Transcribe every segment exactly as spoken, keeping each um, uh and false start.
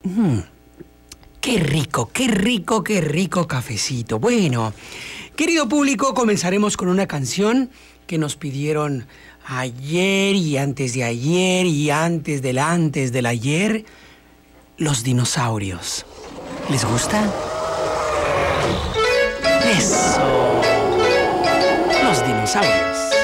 Mm, qué rico, qué rico, qué rico cafecito. Bueno, querido público, comenzaremos con una canción que nos pidieron ayer y antes de ayer y antes del antes del ayer. Los dinosaurios. ¿Les gusta? Eso. Los dinosaurios.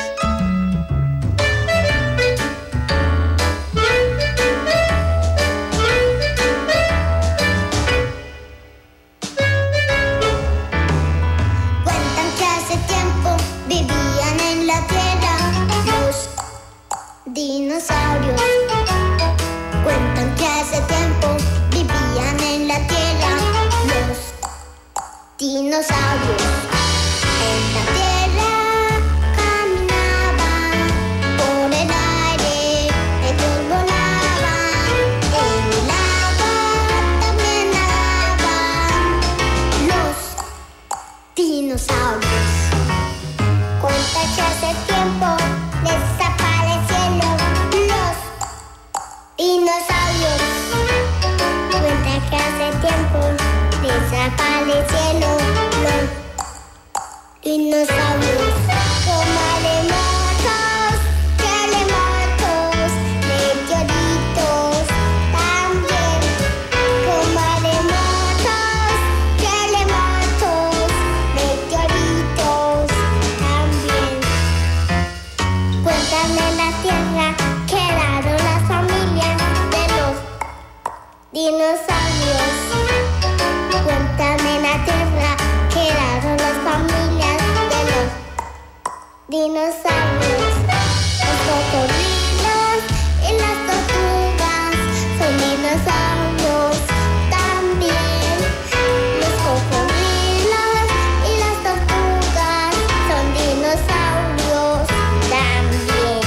Dinosaurios. Cuentan que hace tiempo vivían en la tierra los dinosaurios. En la tierra caminaban, por el aire ellos volaban, en el agua también nadaban los dinosaurios. Cuentan que hace tiempo desaparecieron los dinosaurios. Cuenta que hace tiempo desaparecieron los dinosaurios. Como maremotos, terremotos, meteoritos también. Como maremotos, terremotos, meteoritos también. Cuentan en la tierra quedaron las familias de los dinosaurios. Cuentan en la tierra quedaron las familias de los dinosaurios. Los cocodrilos y las tortugas son dinosaurios también. Los cocodrilos y las tortugas son dinosaurios también.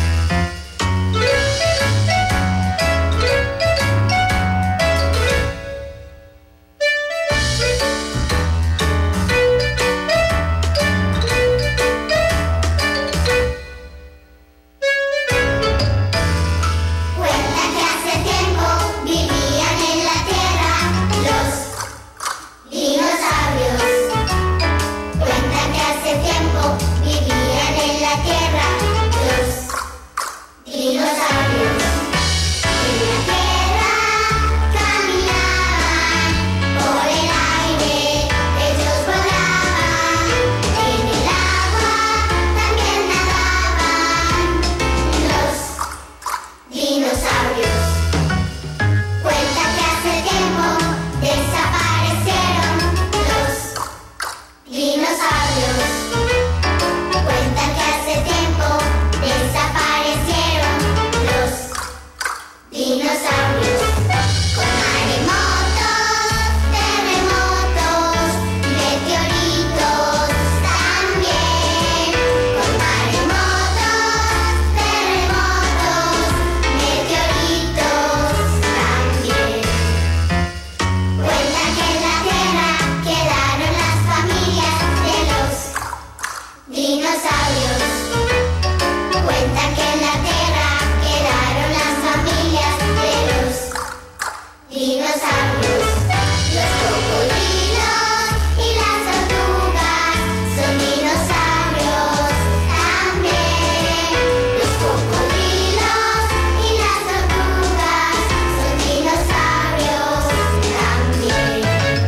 Cuenta que hace tiempo vivían en la tierra los dinosaurios. Cuenta que hace tiempo vivían en la tierra los dinosaurios. En la tierra caminaban, por el aire ellos volaban, en el agua también nadaban los dinosaurios. Cuenta que hace tiempo desaparecieron los dinosaurios. Cuenta que hace tiempo desaparecieron los dinosaurios. Con maremotos, terremotos, meteoritos también. Con maremotos, terremotos, meteoritos también. Cuenta que en la tierra quedaron las familias de los dinosaurios. Cuenta que en la tierra quedaron las familias de los dinosaurios. Los cocodrilos y las tortugas son dinosaurios también. Los cocodrilos y las tortugas son dinosaurios también.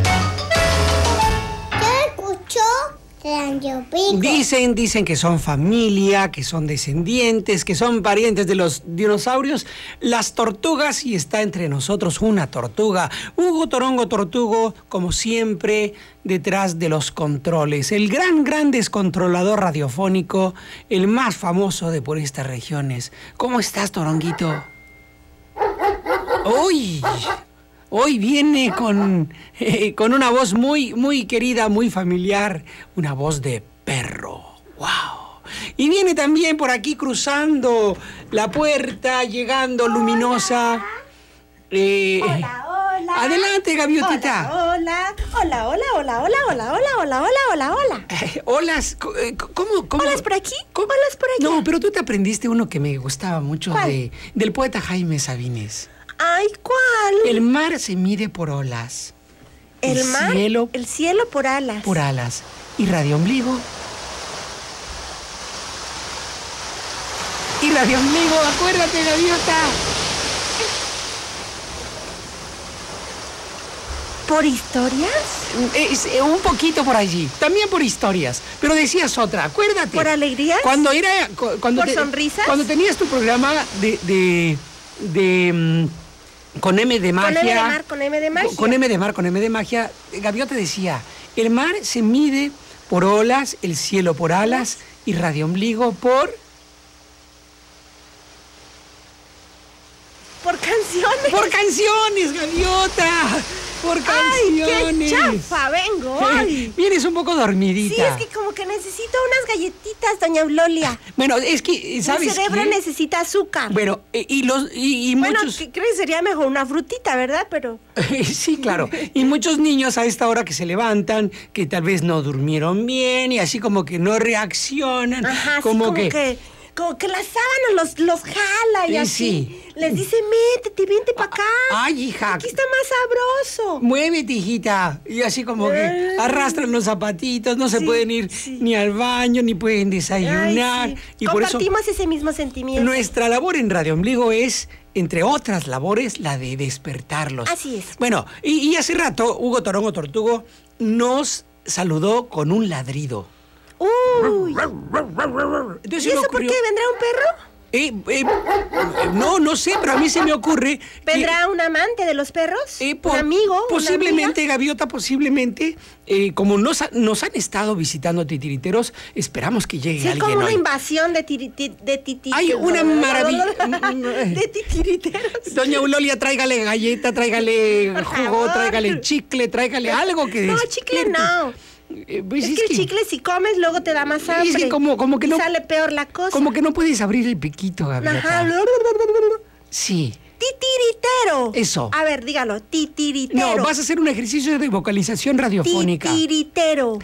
¿Qué escuchó? Radio Pico. Dicen, dicen que son familia, que son descendientes, que son parientes de los dinosaurios, las tortugas, y está entre nosotros una tortuga. Hugo Torongo Tortugo, como siempre, detrás de los controles. El gran, gran descontrolador radiofónico, el más famoso de por estas regiones. ¿Cómo estás, Toronguito? ¡Uy! Hoy viene con, eh, con una voz muy, muy querida, muy familiar, una voz de perro. ¡Wow! Y viene también por aquí cruzando la puerta, llegando luminosa. Eh, Hola, hola. Adelante, gaviotita. Hola, hola, hola, hola, hola, hola, hola, hola, hola, hola, hola. Eh, holas, co- eh, ¿cómo, cómo? ¿Holas por aquí? ¿Cómo? ¿Holas por allá? No, pero tú te aprendiste uno que me gustaba mucho ¿Cuál? de, del poeta Jaime Sabines. Ay, ¿cuál? El mar se mide por olas. El, el mar, cielo el cielo por alas. por alas. Y Radio Ombligo. Y Radio Ombligo, acuérdate, gaviota. ¿Por historias? Es, eh, un poquito por allí, también por historias, pero decías otra, acuérdate. ¿Por alegrías? Cuando era, cu- cuando ¿Por sonrisas? Cuando tenías tu programa de, de, de mm, con M de magia. Con M de mar, con M de magia. Con M de mar, con M de magia, Gaviota decía, el mar se mide por olas, el cielo por alas y Radio Ombligo por... Por canciones. ¡Por canciones, Gaviota! ¡Por canciones! ¡Ay, qué chafa vengo hoy! Vienes un poco dormidita. Sí, es que como que necesito unas galletitas, doña Eulolia. Bueno, es que, ¿sabes Mi cerebro qué? necesita azúcar. Bueno, eh, y los y, y Bueno, muchos... que creo que sería mejor una frutita, ¿verdad? Pero... Sí, claro. Y muchos niños a esta hora que se levantan, que tal vez no durmieron bien y así como que no reaccionan. Ajá, como, sí, como que... que... Como que la sábana los, los jala y Eh, así. sí. Les dice, métete, vente para acá. Ay, hija. Aquí está más sabroso. Muévete, hijita. Y así como que Ay. arrastran los zapatitos, no se Sí, pueden ir sí. ni al baño, ni pueden desayunar. Ay, sí. Y por eso Compartimos ese mismo sentimiento. nuestra labor en Radio Ombligo es, entre otras labores, la de despertarlos. Así es. Bueno, y, y hace rato Hugo Torongo Tortugo nos saludó con un ladrido. Uy. Entonces ¿Y se me eso por ocurrió- qué? ¿Vendrá un perro? Eh, eh, no, no sé, pero a mí se me ocurre. que- ¿Vendrá un amante de los perros? Eh, ¿Un po- amigo? ¿Una Posiblemente, amiga? Gaviota, posiblemente. eh, como nos, ha- nos han estado visitando titiriteros, esperamos que llegue Sí, alguien como una hoy. invasión de, tiri- ti- de titiriteros. Hay una maravilla. De titiriteros. Doña Eulolia, tráigale galleta, tráigale Por jugo, favor. tráigale chicle, tráigale algo que No, despierte. chicle no. Eh, pues Es que el chicle si comes luego te da más hambre. Es que como- como que y no- sale peor la cosa. Como que no puedes abrir el piquito, Gaviota. Ajá. Sí. Titiritero. Eso. A ver, dígalo. Titiritero. No, vas a hacer un ejercicio de vocalización radiofónica. Titiritero.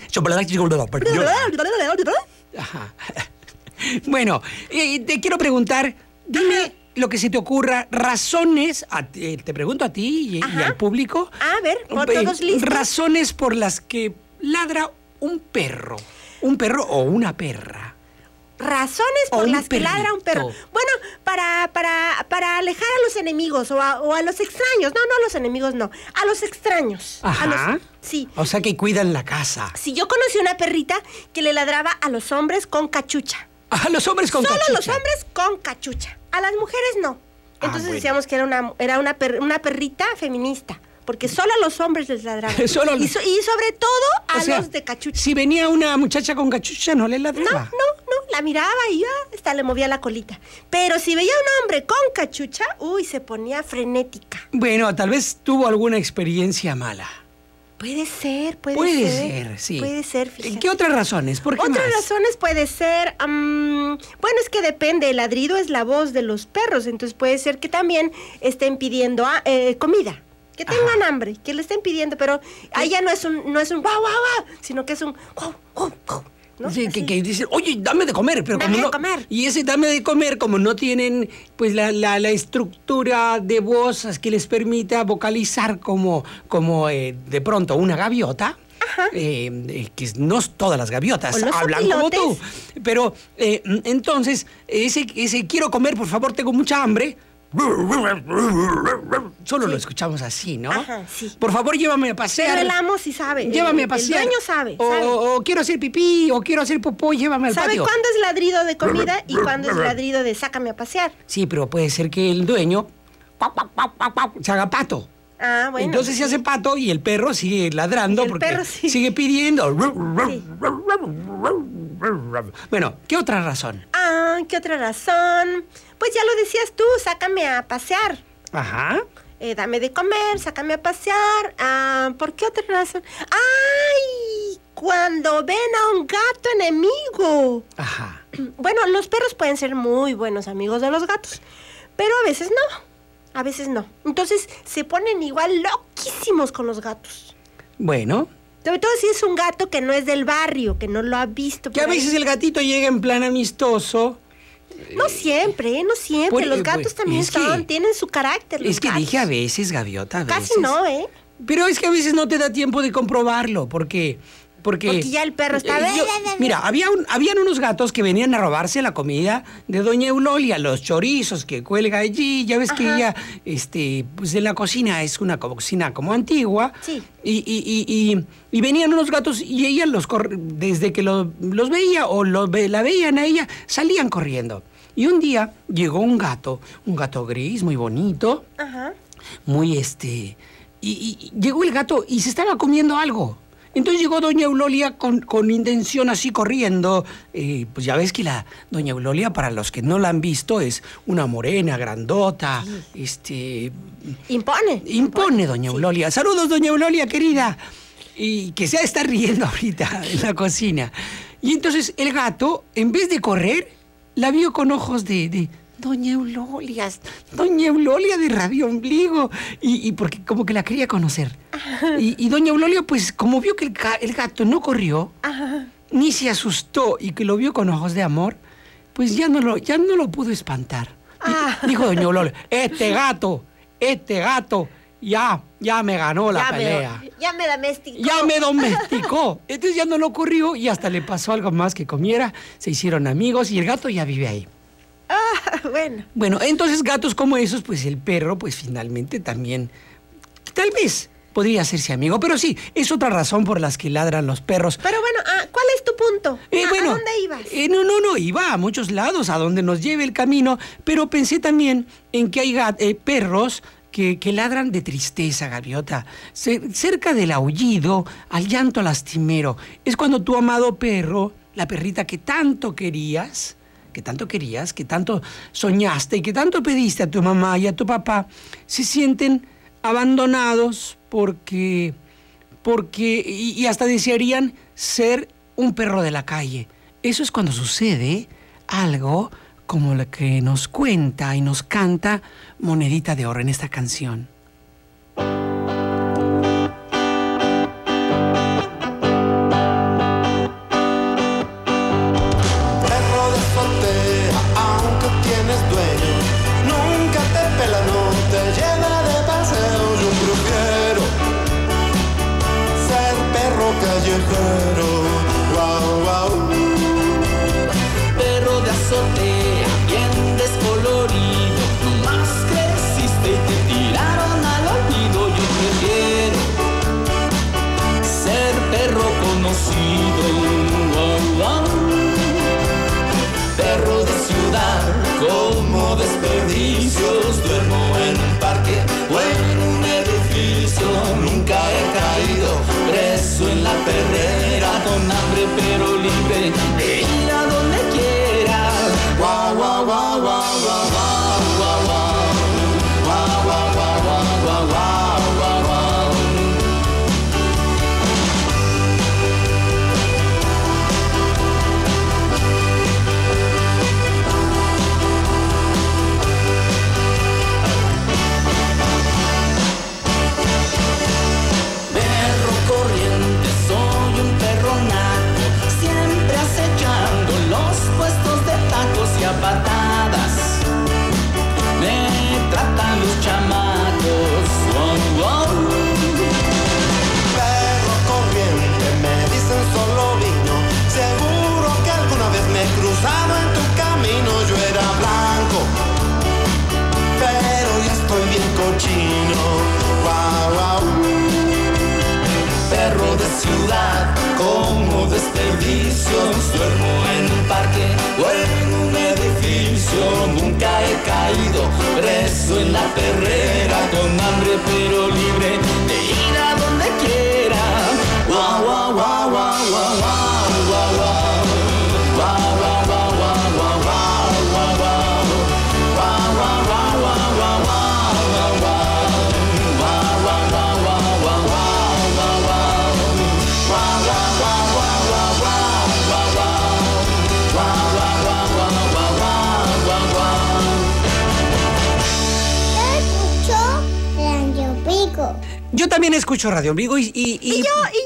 Ajá. Bueno, eh, te quiero preguntar, dime lo que se te ocurra, razones, a ti- te pregunto a ti y, y Ajá. al público. A ver, ¿por eh, todos listos? Razones por las que ladra un perro. Un perro o una perra. Razones O por un las que ladra un perro. perrito. Bueno, para, para, para alejar a los enemigos o a, o a los extraños. No, no a los enemigos, no. A los extraños. A Ajá. los- sí. O sea que cuidan la casa. Si yo conocí una perrita que le ladraba a los hombres con cachucha. A los hombres con Solo a cachucha. los hombres con cachucha. A las mujeres no. Ah, Entonces bueno. decíamos que era una, era una, per- una perrita feminista. Porque solo a los hombres les ladraba. Solo a los- y, so- y sobre todo a O sea, los de cachucha. Si venía una muchacha con cachucha, no le No, ladraba. no, no, la miraba y ya hasta le movía la colita. Pero si veía un hombre con cachucha, uy, se ponía frenética. Bueno, tal vez tuvo alguna experiencia mala. Puede ser, puede, Puede ser. ser, sí. Puede ser, fíjate. ¿Qué otras razones? ¿Por qué Otras más? razones puede ser, am, bueno, es que depende, el ladrido es la voz de los perros, entonces puede ser que también estén pidiendo ah, eh, comida, que tengan Ajá. hambre, que le estén pidiendo, pero ahí ya no es un, no es un guau, guau, guau, sino que es un guau, guau, guau, ¿no? Sí, que, Así. que dicen, oye, dame de comer, pero Dame como de no. comer. Y ese dame de comer, como no tienen pues la, la, la estructura de voz que les permita vocalizar como, como eh, de pronto una gaviota. Ajá. eh, eh, que no todas las gaviotas O los hablan como tú. opilotes. Pero eh, entonces, ese, ese quiero comer, por favor, tengo mucha hambre. Solo lo escuchamos así, ¿no? Ajá, sí. Por favor, llévame a pasear. Pero el amo sí sabe. Llévame el, a pasear. El dueño sabe, O, sabe. o- o quiero hacer pipí, o quiero hacer popó, llévame al ¿Sabe patio. cuándo es ladrido de comida y cuándo es ladrido de sácame a pasear? Sí, pero puede ser que el dueño se haga pato. Ah, bueno. Entonces se hace pato y el perro sigue ladrando Y el porque perro sí. sigue pidiendo. Sí. Bueno, ¿qué otra razón? Ah, ¿qué otra razón? Pues ya lo decías tú, sácame a pasear. Ajá. Eh, dame de comer, sácame a pasear. Ah, ¿por qué otra razón? ¡Ay! Cuando ven a un gato enemigo. Ajá. Bueno, los perros pueden ser muy buenos amigos de los gatos, pero a veces no. A veces no. Entonces se ponen igual loquísimos con los gatos. Bueno, Sobre todo si es un gato que no es del barrio, que no lo ha visto. que a por ahí. veces el gatito llega en plan amistoso No siempre, ¿eh? No siempre. Por- Los eh, gatos pues, también es que- son, tienen su carácter. los Es que gatos. dije a veces, Gaviota, a veces. Casi no, ¿eh? Pero es que a veces no te da tiempo de comprobarlo, porque... Porque, Porque ya el perro está- Eh, yo- mira, había un- habían unos gatos que venían a robarse la comida de doña Eulolia, los chorizos que cuelga allí. Ya ves que Ajá. ella, este, pues en la cocina es una co- cocina como antigua. Sí. Y, y, y, y, y venían unos gatos y ella los cor- desde que lo- los veía o lo ve- la veían a ella, salían corriendo. Y un día llegó un gato, un gato gris, muy bonito, Ajá. muy este... Y, y- y llegó el gato y se estaba comiendo algo. Entonces llegó doña Eulolia con, con intención así corriendo. Eh, pues ya ves que la doña Eulolia, para los que no la han visto, es una morena, grandota, este... Impone. Impone doña Sí. Eulolia. Saludos, doña Eulolia, querida. Y que se está riendo ahorita en la cocina. Y entonces el gato, en vez de correr, la vio con ojos de... de Doña Eulolia, Doña Eulolia de Radio Ombligo. Y, y porque como que la quería conocer. Y, y Doña Eulolia, pues como vio que el, ga- el gato no corrió, Ajá. ni se asustó y que lo vio con ojos de amor, pues ya no lo, ya no lo pudo espantar. Di- Ah. Dijo Doña Eulolia, este gato, este gato, ya, ya me ganó la ya pelea. Me, ya me domesticó. Ya me domesticó. Entonces ya no lo corrió y hasta le pasó algo más que comiera. Se hicieron amigos y el gato ya vive ahí. Ah, bueno. Bueno, entonces gatos como esos, pues el perro, pues finalmente también, tal vez podría hacerse amigo. Pero sí, es otra razón por las que ladran los perros. Pero bueno, ah, ¿cuál es tu punto? Eh, ¿A- bueno, ¿A dónde ibas? eh, no, no, no, iba a muchos lados, a donde nos lleve el camino, pero pensé también en que hay gat- eh, perros que, que ladran de tristeza, Gaviota. Ce- cerca del aullido, al llanto lastimero. Es cuando tu amado perro, la perrita que tanto querías, que tanto querías, que tanto soñaste y que tanto pediste a tu mamá y a tu papá, se sienten abandonados porque porque y, y hasta desearían ser un perro de la calle. Eso es cuando sucede algo como lo que nos cuenta y nos canta Monedita de Oro en esta canción. Perro de azotea, aunque tienes dueño, nunca te pela, no te lleva de paseo. Yo prefiero ser perro callejero. Guau, guau. Perro de azotea, bien descolorido, nomás creciste y te tiraron al olvido. Yo prefiero ser perro conocido. Guau, guau. Perro de ciudad, como desperdicios, duermo en un parque o en un edificio. Nunca he caído preso en la perrera, con hambre pero libre de ir a donde quiera. Guau, guau, guau, guau, guau, guau, guau, guau. Guau, guau, guau, guau, guau, guau, guau, guau. Perro corriente, soy un perro naco, siempre acechando los puestos de tacos y a patadas me tratan los chamacos. Wow, wow. Perro corriente, me dicen solo vino. Seguro que alguna vez me he cruzado en tu camino. Yo era blanco, pero ya estoy bien cochino. Guau, guau. Perro de ciudad, como desperdicios, duermo en un parque o en un edificio. Nunca he caído preso en la perrera, con hambre pero libre de ir a donde quiera. Guau, guau, guau, guau, guau, guau, guau, guau. Guau, guau, guau, guau, guau, guau, guau, guau. Guau, guau, guau, guau, guau, guau, guau, guau. Guau, guau, guau, guau, guau, guau, guau, guau. Guau, guau, guau, guau, guau, guau, guau, guau. Guau, guau, guau, guau, guau, guau, guau, guau. Escucho yo también escucho Radio Ombligo y... Y, Y yo, y yo, y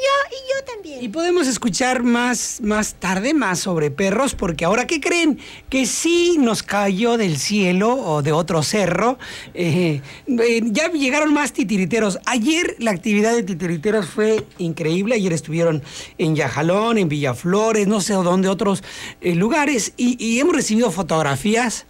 yo también. Y podemos escuchar más, más tarde más sobre perros, porque ahora, ¿qué creen? Que sí nos cayó del cielo o de otro cerro. Eh, eh, ya llegaron más titiriteros. Ayer la actividad de titiriteros fue increíble. Ayer estuvieron en Yajalón, en Villaflores, no sé dónde, otros eh, lugares. Y, y hemos recibido fotografías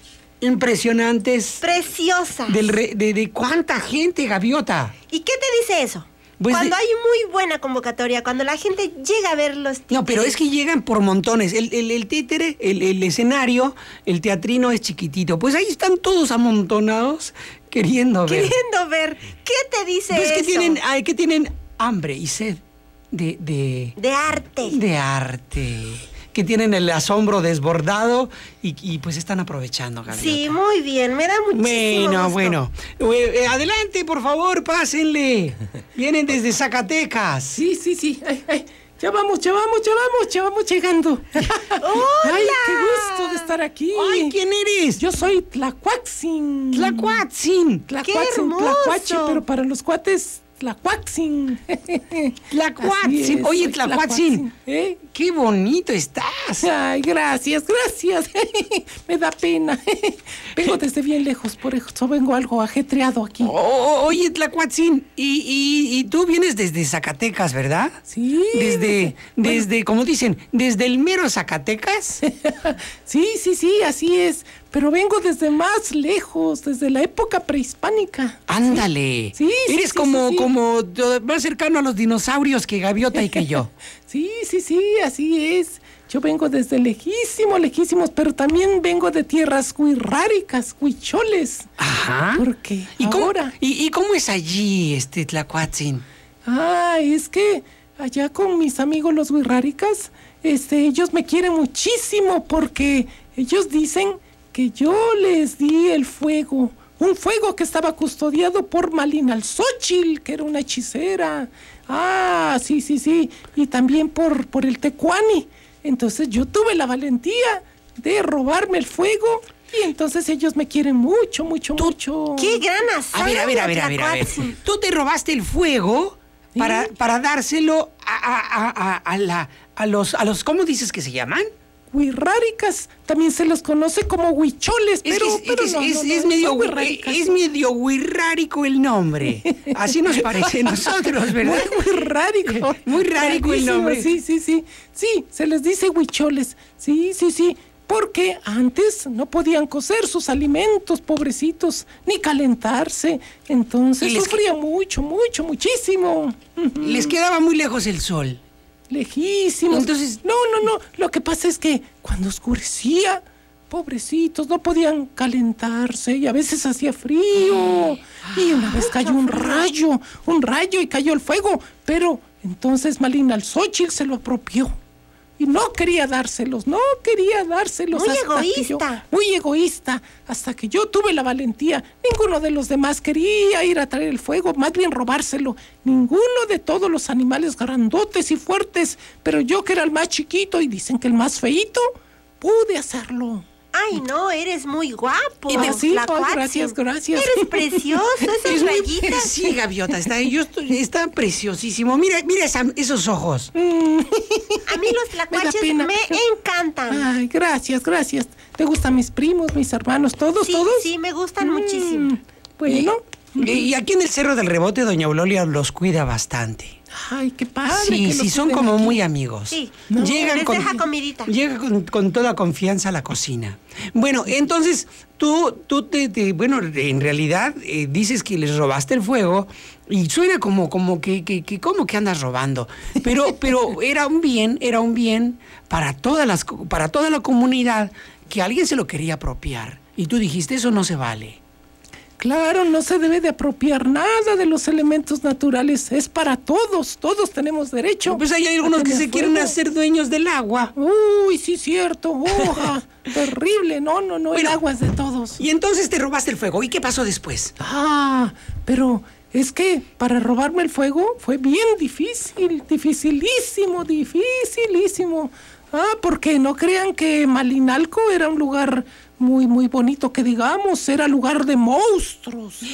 impresionantes. Preciosas. Del re- de, de cuánta gente, Gaviota. ¿Y qué te dice eso? Pues cuando de- hay muy buena convocatoria, cuando la gente llega a ver los títeres. No, pero es que llegan por montones. El, el, el títere, el, el escenario, el teatrino es chiquitito. Pues ahí están todos amontonados queriendo ver. Queriendo ver. ¿Qué te dice Pues eso? que tienen, ay, que tienen hambre y sed de, de, De arte. de arte. Que tienen el asombro desbordado y, y pues están aprovechando, Gabriela. Sí, muy bien. Me da muchísimo Bueno, gusto. bueno. Eh, eh, adelante, por favor, pásenle. Vienen desde Zacatecas. Sí, sí, sí. Ay, ay. Ya vamos, ya vamos, ya vamos, ya vamos llegando. Ay, qué gusto de estar aquí. Ay, ¿quién eres? Yo soy Tlacuatzin. Tlacuatzin. Tlacuatzin, ¡Qué hermoso! Tlacuache, pero para los cuates, Tlacuatzin. Tlacuatzin. Así es, Oye, soy Tlacuatzin. ¿Eh? Qué bonito estás. Ay, gracias, gracias. Me da pena. Vengo desde bien lejos, por eso vengo algo ajetreado aquí. O- o- oye, Tlacuatzin, y, y, y tú vienes desde Zacatecas, ¿verdad? Sí. Desde, desde, como dicen, desde el mero Zacatecas. Sí, sí, sí, así es. Pero vengo desde más lejos, desde la época prehispánica. Ándale. Sí, sí, Eres sí, como, sí, sí. como eh, más cercano a los dinosaurios que Gaviota y que yo. Sí, sí, sí, así es. Yo vengo desde lejísimo, lejísimos, pero también vengo de tierras huirráricas, huicholes. Ajá. Porque ¿Y cómo, ahora... y, y cómo es allí, este Tlacuatzin? Ah, es que allá con mis amigos los huirráricas, este, ellos me quieren muchísimo porque ellos dicen que yo les di el fuego. Un fuego que estaba custodiado por Malinalxóchitl, que era una hechicera. Ah, sí, sí, sí. Y también por, por el Tecuani. Entonces yo tuve la valentía de robarme el fuego y entonces ellos me quieren mucho, mucho, mucho. ¡Qué gran hazaña! A ver, a ver, a ver, a ver, a ver. Tlacuatzin. Tú te robaste el fuego para, Sí. para dárselo a, a, a, a, a la, a los, a los, ¿cómo dices que se llaman? Huirráricas, también se los conoce como huicholes, Es, pero, que es, pero es- no, es- no, no, es son medio, huirráricas. es medio huirrárico el nombre. Así nos parece a nosotros, ¿verdad? Muy, muy rárico. Muy rárico el Rarísimo, nombre. Sí, sí, sí. Sí, se les dice huicholes. Sí, sí, sí. Porque antes no podían cocer sus alimentos, pobrecitos, ni calentarse. Entonces Y les- sufría mucho, mucho, muchísimo. Les quedaba muy lejos el sol. Lejísimos. Entonces- No, no, no. Lo que pasa es que cuando oscurecía, pobrecitos, no podían calentarse y a veces hacía frío. Y una vez cayó un rayo, un rayo y cayó el fuego. Pero entonces Malinalxóchitl se lo apropió. Y no quería dárselos, no quería dárselos. Muy hasta que yo- egoísta. muy egoísta. Hasta que yo tuve la valentía. Ninguno de los demás quería ir a traer el fuego, más bien robárselo. Ninguno de todos los animales grandotes y fuertes. Pero yo, que era el más chiquito y dicen que el más feíto, pude hacerlo. Ay, no, eres muy guapo. Y de- sí, Tlacuatzin. ay, gracias, gracias. Eres precioso, esas Es muy- rayitas. sí, Gaviota, está, yo estoy- está preciosísimo. Mira, mira esa- esos ojos. A mí los Me da tlacuaches pena. me encantan. Ay, gracias, gracias. ¿Te gustan mis primos, mis hermanos, todos, Sí, todos? sí, me gustan Mm, muchísimo. Bueno. Y, y aquí en el Cerro del Rebote, doña Eulolia los cuida bastante. Ay, qué padre. Sí, que sí, los son cuiden como aquí. muy amigos. Sí, no. Les deja comidita. Llega con, con toda confianza a la cocina. Bueno, entonces tú, tú te, te- bueno, en realidad eh, dices que les robaste el fuego y suena como, como que, que, que como que andas robando. Pero, pero era un bien, era un bien para todas las, co- para toda la comunidad que alguien se lo quería apropiar. Y tú dijiste, eso no se vale. Claro, no se debe de apropiar nada de los elementos naturales. Es para todos. Todos tenemos derecho. Pues hay a algunos que tener se quieren fuego. hacer dueños del agua. Uy, sí, cierto. Oja, terrible. No, no, no. Bueno. El agua es de todos. Y entonces te robaste el fuego. ¿Y qué pasó después? Ah, pero es que para robarme el fuego fue bien difícil, dificilísimo, dificilísimo. Ah, porque no crean que Malinalco era un lugar muy, muy bonito, que digamos, era lugar de monstruos.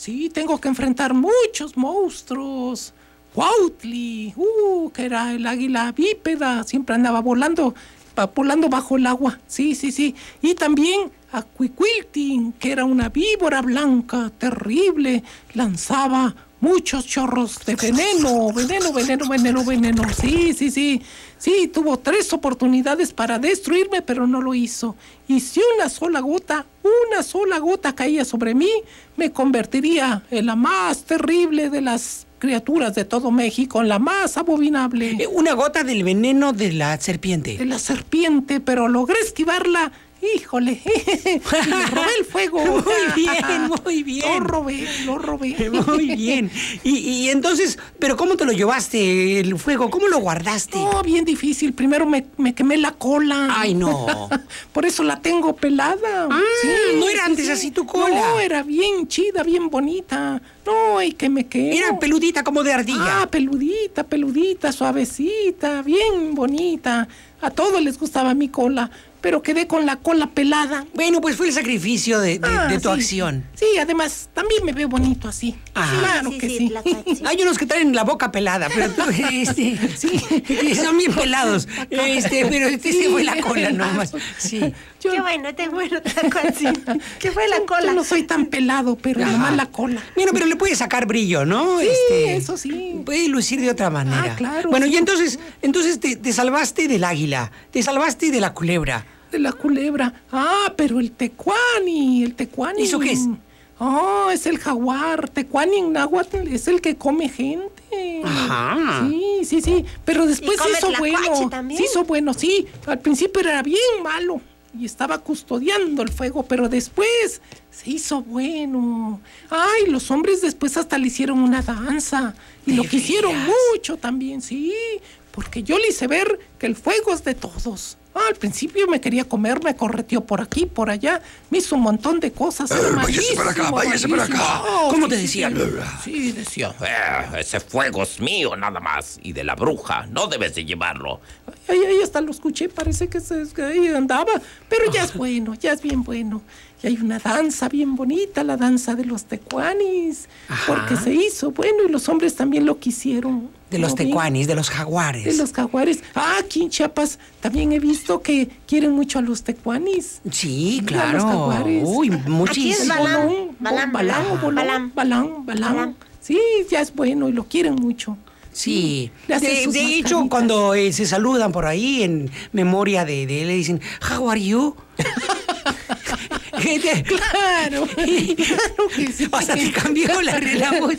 Sí, tengo que enfrentar muchos monstruos. Cuautli, uh, que era el águila bípeda, siempre andaba volando, va volando bajo el agua. Sí, sí, sí. Y también a Cuicuiltin, que era una víbora blanca, terrible, lanzaba muchos chorros de veneno, veneno, veneno, veneno, veneno. Sí, sí, sí. Sí, tuvo tres oportunidades para destruirme, pero no lo hizo. Y si una sola gota, una sola gota caía sobre mí, me convertiría en la más terrible de las criaturas de todo México, en la más abominable. Eh, Una gota del veneno de la serpiente. De la serpiente, pero logré esquivarla. Híjole, y le robé el fuego. Muy bien, muy bien. Lo robé, lo robé. Muy bien. Y, y entonces, ¿pero cómo te lo llevaste el fuego? ¿Cómo lo guardaste? No, bien difícil. Primero me, me quemé la cola. Ay, no. Por eso la tengo pelada. Ah, no era antes así tu cola. No, era bien chida, bien bonita. No, y que me quedé. Era peludita como de ardilla. Ah, peludita, peludita, suavecita, bien bonita. A todos les gustaba mi cola, pero quedé con la cola pelada. Bueno, pues fue el sacrificio de, de, Ah, de tu sí. acción. Sí, además, también me veo bonito así. Ajá. Claro Sí, que sí, sí. la verdad, sí. Hay unos que traen la boca pelada, pero tú, este, sí, son bien pelados. Este, pero este se fue la cola nomás. Sí. Yo, Qué bueno, qué bueno, tal cual, sí. ¿Qué fue la yo cola? no soy tan pelado, pero Ajá. nomás la cola. Bueno, pero le puede sacar brillo, ¿no? Sí, Este, eso sí. Puede lucir de otra manera. Ah, claro, Bueno, sí. y entonces, entonces te, te salvaste del águila, te salvaste de la culebra. De la culebra. Ah, pero el tecuani, el tecuani. ¿Eso qué es? Ah, es el jaguar. Tecuani en náhuatl es el que come gente. Ajá. Sí, sí, sí. Pero después Y come hizo tlacuache bueno. también. Sí hizo bueno, sí. Al principio era bien malo y estaba custodiando el fuego, pero después se hizo bueno. Ay, los hombres después hasta le hicieron una danza. Y ¿De lo quisieron veras? mucho también, sí. Porque yo le hice ver que el fuego es de todos. Ah, al principio me quería comer, me correteó por aquí, por allá, me hizo un montón de cosas. Eh, era váyase para acá, malísimo, váyase para acá. malísimo. ¿Cómo sí, te sí, decía? Sí, sí, decía. Eh, ese fuego es mío nada más y de la bruja, no debes de llevarlo. Ay, ay, hasta lo escuché, parece que, se, que ahí andaba, pero ya es bueno, ya es bien bueno. Y hay una danza bien bonita, la danza de los tecuanis, Ajá. porque se hizo bueno y los hombres también lo quisieron. De los ¿No ven? tecuanis, de los jaguares. De los jaguares. Ah, aquí en Chiapas también he visto que quieren mucho a los tecuanis. Sí, Y a claro. los jaguares. Uy, Aquí es muchísimo. Balán, Bolón, Balán, balán, Balán, bolón, Balán. balán, balán. Balán. Sí, ya es bueno y lo quieren mucho. Sí, Le hacen de, sus de hecho, mascaritas. cuando eh, se saludan por ahí en memoria de, de él, le dicen, How are you? Claro, claro que sí. Hasta te cambió la, la voz.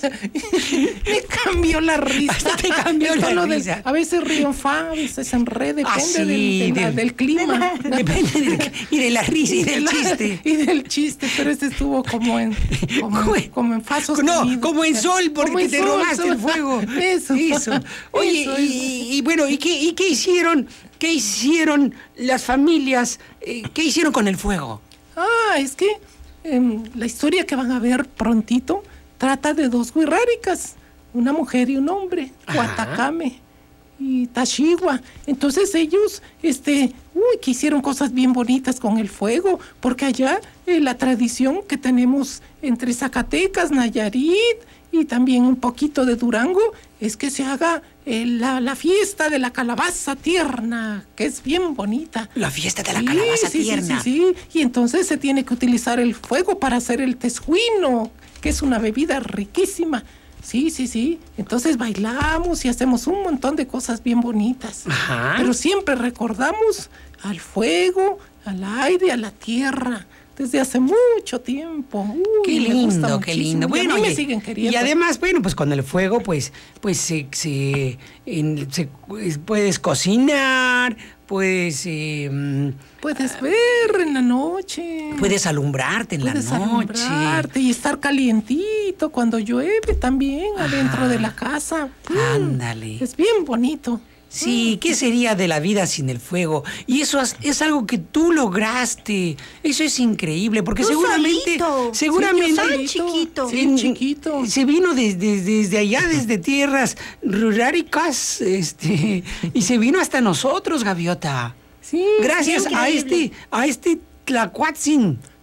Me cambió la risa. Hasta te cambió El la tono de- risa. a veces río en fa, a veces en re, depende Ah, sí, del, de la- del- del clima. Depende del- y de la risa y del La- chiste. Y del chiste, pero este estuvo como en como, ¿Cómo en, en- como en fa No, sostenido. como en sol, porque Como en te sol, robaste sol. el fuego. Eso. Eso. Oye, Eso, y, y bueno, ¿y qué, y qué hicieron? ¿Qué hicieron las familias? Eh, ¿Qué hicieron con el fuego? Ah, es que em, la historia que van a ver prontito trata de dos huirráricas, una mujer y un hombre, Ajá. Huatacame y Tashigua. Entonces ellos, este, uy, que hicieron cosas bien bonitas con el fuego, porque allá eh, la tradición que tenemos entre Zacatecas, Nayarit y también un poquito de Durango es que se haga eh, la, la fiesta de la calabaza tierna, que es bien bonita. La fiesta de la Sí, calabaza sí, sí, tierna. Sí, sí, y entonces se tiene que utilizar el fuego para hacer el tesjuino, que es una bebida riquísima. Sí, sí, sí. Entonces bailamos y hacemos un montón de cosas bien bonitas. Ajá. Pero siempre recordamos al fuego, al aire, a la tierra. Desde hace mucho tiempo. Uy, Qué me gusta lindo, qué muchísimo. lindo. Y a Bueno, mí me y- siguen queriendo. Y además, bueno, pues con el fuego, pues, pues se, se, en- se- pues, puedes cocinar, puedes, eh, mm, Puedes ver en la noche. puedes alumbrarte en Puedes la noche. alumbrarte y estar calientito cuando llueve también adentro de la casa. Mm, Ándale. Es bien bonito. Sí, ¿qué sería de la vida sin el fuego? Y eso es, es algo que tú lograste. Eso es increíble, porque Tú seguramente, solito. seguramente, Sí, yo soy chiquito. Sí, en- chiquito. se vino desde, desde allá, desde tierras ruráricas, este, y se vino hasta nosotros, Gaviota. Sí. Gracias a increíble. este, a este Tlacuatzin.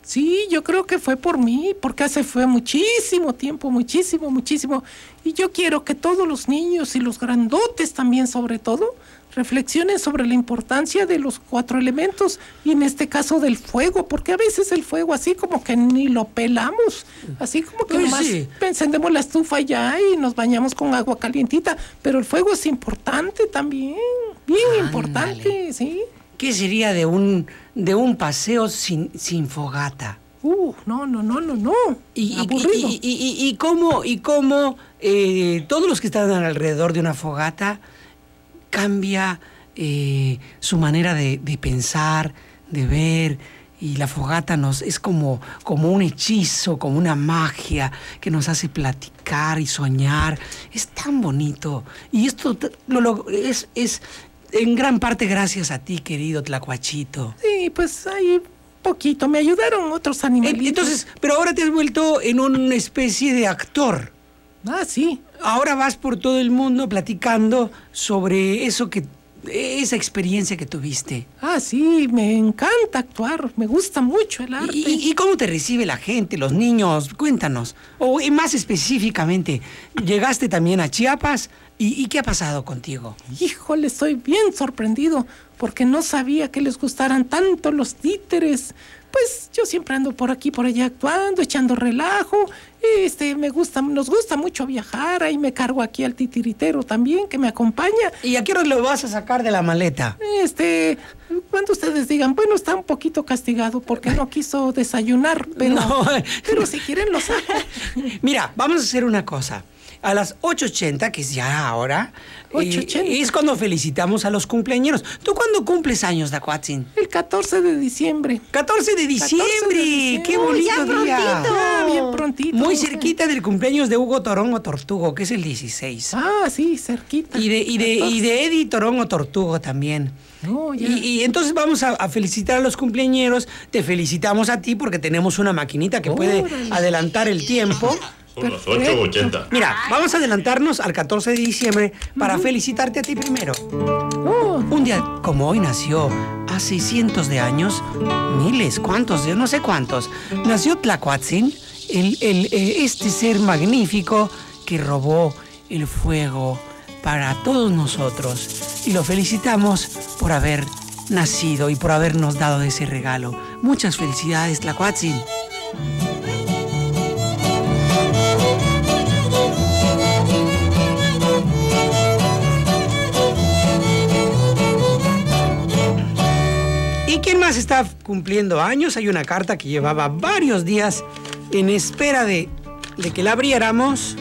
Sí, yo creo que fue por mí, porque hace fue muchísimo tiempo, muchísimo, muchísimo. Y yo quiero que todos los niños y los grandotes también, sobre todo, reflexionen sobre la importancia de los cuatro elementos y en este caso del fuego, porque a veces el fuego así como que ni lo pelamos, así como que Pues nomás sí. encendemos la estufa ya y nos bañamos con agua calientita, pero el fuego es importante también, bien Ándale. importante, ¿sí? ¿Qué sería de un, de un paseo sin, sin fogata? Uh, no, no, no, no, no, Y, y, aburrido. y, y, y- y cómo, y cómo eh, todos los que están alrededor de una fogata cambia eh, su manera de, de pensar, de ver, y la fogata nos es como, como un hechizo, como una magia que nos hace platicar y soñar. Es tan bonito. Y esto t- lo, lo- es, es en gran parte gracias a ti, querido Tlacuachito. Sí, pues ahí poquito, me ayudaron otros En- animalitos. Entonces, pero ahora te has vuelto en una especie de actor. Ah, sí. Ahora vas por todo el mundo platicando sobre eso que, esa experiencia que tuviste. Ah, sí, me encanta actuar, me gusta mucho el arte. ¿Y, y- y cómo te recibe la gente, los niños? Cuéntanos. O eh, más específicamente, llegaste también a Chiapas y, y ¿qué ha pasado contigo? Híjole, estoy bien sorprendido porque no sabía que les gustaran tanto los títeres. Pues yo siempre ando por aquí, por allá actuando, echando relajo. Este, me gusta, nos gusta mucho viajar. Ahí me cargo aquí al titiritero también, que me acompaña. ¿Y a qué hora lo vas a sacar de la maleta? Este, cuando ustedes digan, bueno, está un poquito castigado porque no quiso desayunar, pero, No. pero si quieren lo saco. Mira, vamos a hacer una cosa. A las ocho ochenta, que es ya ahora, ocho ochenta. eh, es cuando felicitamos a los cumpleañeros. ¿Tú cuándo cumples años, Dacuatzin? El catorce de diciembre. catorce de diciembre. catorce de diciembre. ¡Qué Uy, bonito ya día! prontito. Ah, bien prontito. Muy cerquita del cumpleaños de Hugo Torongo Tortugo, que es el dieciséis. Ah, sí, cerquita. Y de, y de, y de Eddie Torongo Tortugo también. No, ya. Y, y entonces vamos a, a felicitar a los cumpleañeros. Te felicitamos a ti porque tenemos una maquinita que puede Órale. adelantar el tiempo. Son las ocho ochenta. Mira, vamos a adelantarnos al catorce de diciembre para felicitarte a ti primero. Oh, Un día como hoy nació, hace cientos de años, miles, cuántos, yo no sé cuántos, nació Tlacuatzin, el, el, eh, este ser magnífico que robó el fuego para todos nosotros. Y lo felicitamos por haber nacido y por habernos dado ese regalo. Muchas felicidades, Tlacuatzin. ¿Y quién más está cumpliendo años? Hay una carta que llevaba varios días en espera de, de que la abriéramos.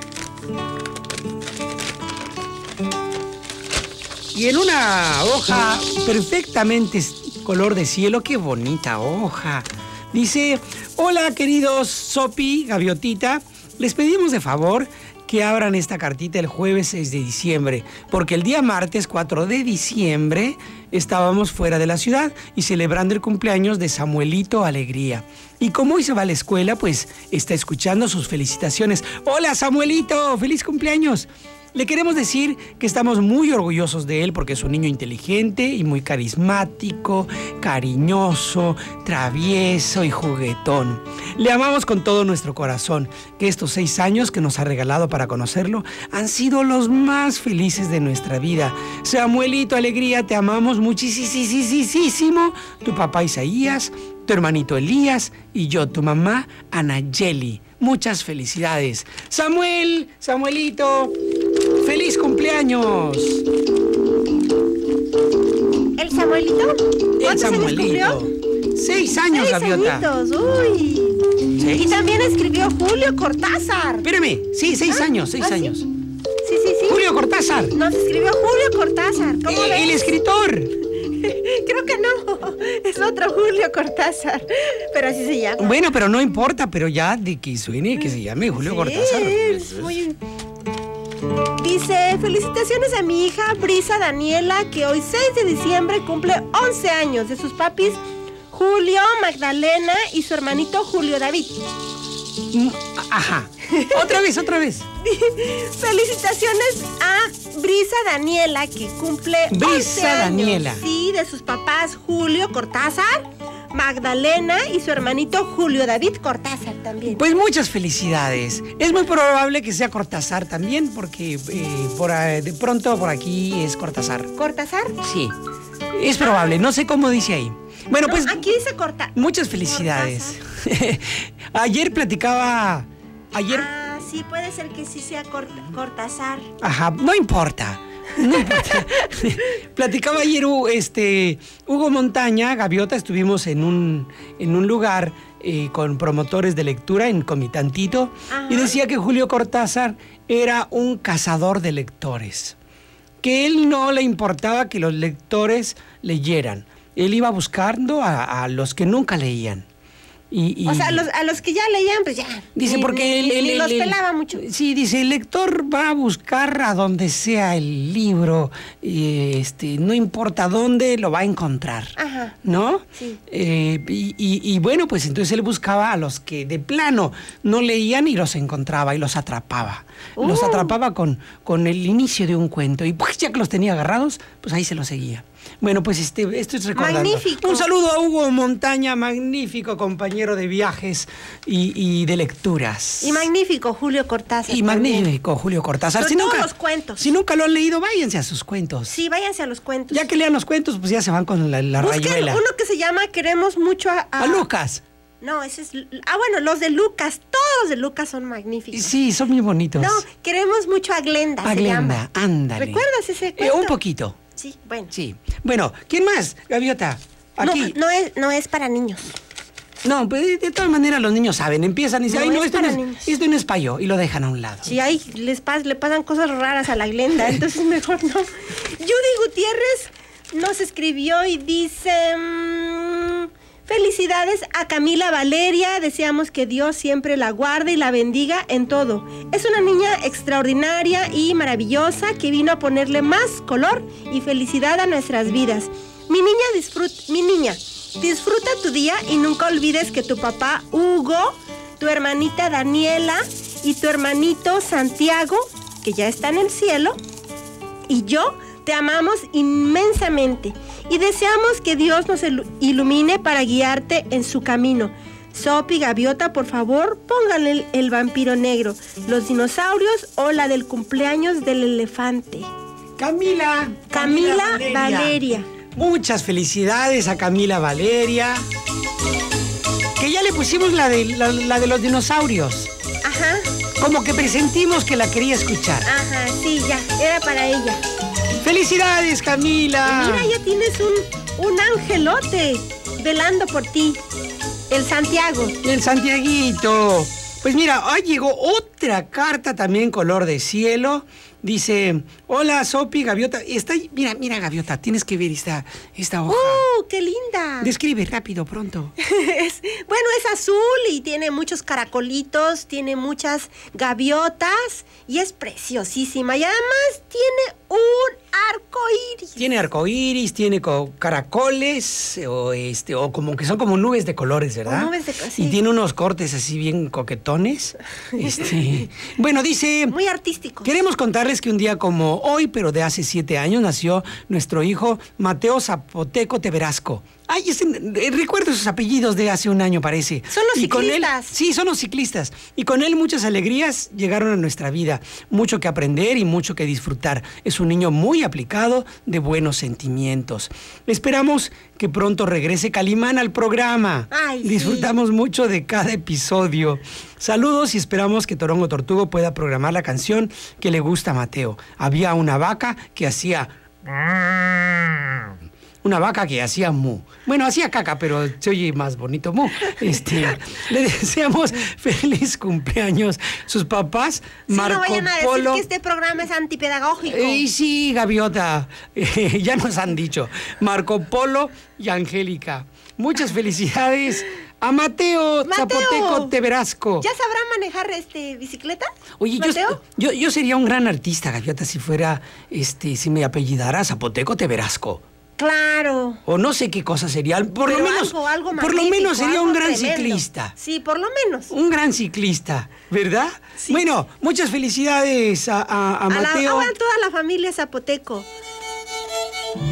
Y en una hoja perfectamente color de cielo, qué bonita hoja. Dice, hola queridos Sopi, Gaviotita, les pedimos de favor que abran esta cartita el jueves seis de diciembre, porque el día martes cuatro de diciembre estábamos fuera de la ciudad y celebrando el cumpleaños de Samuelito Alegría. Y como hoy se va a la escuela, pues está escuchando sus felicitaciones. ¡Hola Samuelito! ¡Feliz cumpleaños! Le queremos decir que estamos muy orgullosos de él porque es un niño inteligente y muy carismático, cariñoso, travieso y juguetón. Le amamos con todo nuestro corazón, que estos seis años que nos ha regalado para conocerlo han sido los más felices de nuestra vida. Samuelito Alegría, te amamos muchísimo. Tu papá Isaías, tu hermanito Elías y yo, tu mamá Anayeli. Muchas felicidades. Samuel, Samuelito, ¡feliz cumpleaños! ¿El Samuelito? El ¿Cuántos años Samuelito. cumplió? Seis años, Seis Gaviota. añitos, uy. ¿Seis? Y también escribió Julio Cortázar. Espérame, sí, seis Ah, años, seis ah, sí. años. Sí, sí, sí. Julio Cortázar, Nos escribió Julio Cortázar. ¿Cómo eh, ves? el escritor. Creo que no. Es otro Julio Cortázar. Pero así se llama. Bueno, pero no importa, pero ya de que suene, que se llame Julio Sí, Cortázar. es muy... Dice, felicitaciones a mi hija Brisa Daniela, que hoy seis de diciembre cumple once años, de sus papis Julio, Magdalena y su hermanito Julio David. Mm, Ajá. Otra vez, otra vez. Felicitaciones a Brisa Daniela, que cumple Brisa once años. Daniela. Sí, de sus papás Julio Cortázar, Magdalena y su hermanito Julio David Cortázar también. Pues muchas felicidades. Es muy probable que sea Cortázar también, porque eh, por, eh, de pronto por aquí es Cortázar. ¿Cortázar? Sí, es probable. No sé cómo dice ahí. Bueno, No, pues aquí dice Corta. muchas felicidades. Ayer platicaba... Ayer... Ah, sí, puede ser que sí sea Corta- Cortázar. Ajá, no importa. No importa. Platicaba ayer uh, este, Hugo Montaña, Gaviota, estuvimos en un, en un lugar eh, con promotores de lectura en Comitantito. Ajá. Y decía que Julio Cortázar era un cazador de lectores, que él no le importaba que los lectores leyeran. Él iba buscando a, a los que nunca leían. Y, y O sea, a los, a los que ya leían, pues ya. dice, Ni- porque ni- él, él- ni él- los él- pelaba mucho. Sí, dice, el lector va a buscar a donde sea el libro, y, este, no importa dónde, lo va a encontrar. Ajá. ¿No? Sí. Eh, y, y- y bueno, pues entonces él buscaba a los que de plano no leían y los encontraba y los atrapaba. Los Uh. atrapaba con, con el inicio de un cuento y pues ya que los tenía agarrados, pues ahí se los seguía. Bueno, pues este, esto es recordando. Magnífico. Un saludo a Hugo Montaña, magnífico compañero de viajes y, y de lecturas. Y magnífico Julio Cortázar. Y también. magnífico Julio Cortázar. Son todos los cuentos. Si nunca lo han leído, váyanse a sus cuentos. Sí, váyanse a los cuentos. Ya que lean los cuentos, pues ya se van con la, la Busquen rayuela. uno que se llama Queremos mucho a... A Lucas. No, ese es... Ah, bueno, los de Lucas. Todos los de Lucas son magníficos. Sí, son muy bonitos. No, Queremos mucho a Glenda. A se Glenda, llama. ándale. ¿Recuerdas ese Eh, cuento? un poquito. Sí, bueno. Sí. Bueno, ¿quién más, Gaviota? Aquí. No, no es, no es para niños. No, pues de, de todas maneras los niños saben, empiezan y dicen, No, ay, no, es esto no para es, niños. esto no es payo, y lo dejan a un lado. Si ahí les pas- le pasan cosas raras a la Glenda, entonces mejor no. Judy Gutiérrez nos escribió y dice... mm, felicidades a Camila Valeria, deseamos que Dios siempre la guarde y la bendiga en todo. Es una niña extraordinaria y maravillosa que vino a ponerle más color y felicidad a nuestras vidas. Mi niña, disfrut- mi niña, disfruta tu día y nunca olvides que tu papá Hugo, tu hermanita Daniela y tu hermanito Santiago, que ya está en el cielo, y yo te amamos inmensamente y deseamos que Dios nos ilu- ilumine para guiarte en su camino. Sopi, Gaviota, por favor, pónganle el, el vampiro negro, los dinosaurios o la del cumpleaños del elefante. Camila. Camila Valeria. Muchas felicidades a Camila Valeria. Que ya le pusimos la de, la, la de los dinosaurios. Ajá, Como que presentimos que la quería escuchar. ajá, sí, ya, era para ella. ¡Felicidades, Camila! Mira, ya tienes un, un angelote velando por ti, el Santiago. El Santiaguito. Pues mira, hoy llegó otra carta también color de cielo. Dice, hola Sopi, Gaviota. Está, mira, mira Gaviota, tienes que ver esta, esta hoja. ¡Uh, qué linda! Describe rápido, pronto. Es- bueno, es azul y tiene muchos caracolitos, tiene muchas gaviotas y es preciosísima. Y además tiene un arco iris. Tiene arcoíris, tiene co- caracoles, o este, o como que son como nubes de colores, ¿verdad? O nubes de co- sí. Y tiene unos cortes así bien coquetones. Este, bueno, dice. Muy artístico. Queremos contarles que un día como hoy, pero de hace siete años, nació nuestro hijo Mateo Zapoteco Teverasco. Ay, ese- eh, recuerdo sus apellidos de hace un año, parece. Son los Y con él- ciclistas. sí, son los ciclistas. Y con él muchas alegrías llegaron a nuestra vida. Mucho que aprender y mucho que disfrutar. Es un niño muy aplicado, de buenos sentimientos. Esperamos que pronto regrese Calimán al programa. Ay, sí. Disfrutamos mucho de cada episodio. Saludos y esperamos que Torongo Tortugo pueda programar la canción que le gusta a Mateo. Había una vaca que hacía... Una vaca que hacía mu. Bueno, hacía caca, pero se oye más bonito mu. Este, le deseamos feliz cumpleaños. Sus papás, Sí, Marco no vayan a decir Polo. que este programa es antipedagógico. Y sí, Gaviota, eh, ya nos han dicho. Marco Polo y Angélica. Muchas felicidades a Mateo, Mateo. Zapoteco Teverasco. ¿Ya sabrá manejar este bicicleta? Oye, yo, Mateo? yo, yo sería un gran artista, Gaviota, si fuera, este, si me apellidara Zapoteco Teverasco. Claro. O no sé qué cosa sería. Por Pero lo menos, algo, algo por lo magnífico, menos sería un algo gran tremendo. ciclista. Sí, por lo menos. Un gran ciclista, ¿verdad? Sí. Bueno, muchas felicidades a, a- a A, la, Mateo. a toda la familia Zapoteco.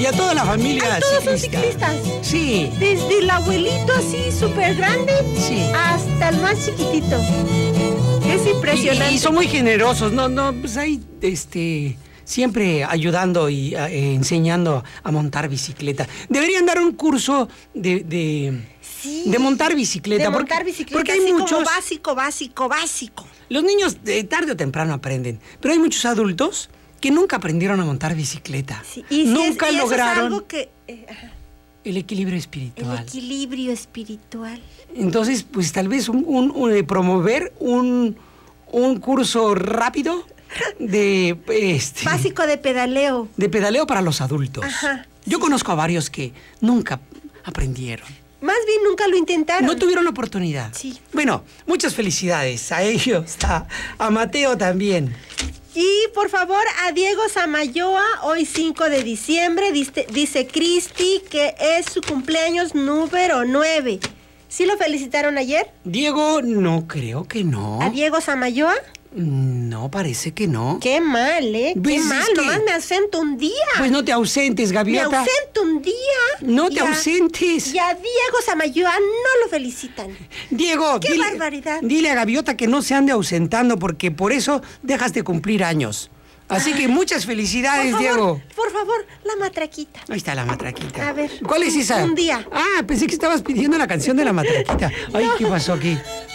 Y a toda la familia Ay, todos son ciclista. ciclistas. Sí. Desde el abuelito así súper grande Sí. hasta el más chiquitito. Es impresionante. Y, y son muy generosos, no, no, pues ahí, este, siempre ayudando y eh, enseñando a montar bicicleta. Deberían dar un curso de, de, Sí. de montar bicicleta. De porque, montar bicicleta, porque hay así muchos. como básico, básico, básico. Los niños de tarde o temprano aprenden, pero hay muchos adultos que nunca aprendieron a montar bicicleta. Sí, y si nunca es, y lograron eso es algo que, eh, ajá, el equilibrio el espiritual. equilibrio espiritual. Entonces, pues tal vez un, un- un- eh, promover un, un curso rápido de este, Básico de pedaleo. de pedaleo para los adultos. Ajá, Yo conozco a varios que nunca aprendieron. Más bien nunca lo intentaron. No tuvieron oportunidad. Sí. Bueno, muchas felicidades a ellos, a, a Mateo también. Y por favor a Diego Samayoa, hoy cinco de diciembre, dice, dice Cristi que es su cumpleaños número nueve. ¿Sí lo felicitaron ayer? Diego, no creo que no. ¿A Diego Samayoa? No, parece que no. Qué mal, ¿eh? Qué Pues es mal, que- nomás me ausento un día. Pues no te ausentes, me Gaviota. ausento un día. No te y a- ausentes. Y a Diego Samayoa no lo felicitan. Diego, ¡Qué dile, barbaridad! dile a Gaviota que no se ande ausentando porque por eso dejas de cumplir años. Así que muchas Por felicidades, favor, Diego. por favor, la matraquita. Ahí está la matraquita. A ver, ¿Cuál es un- esa? un día. Ah, pensé que estabas pidiendo la canción de la matraquita. Ay, ¿qué pasó aquí?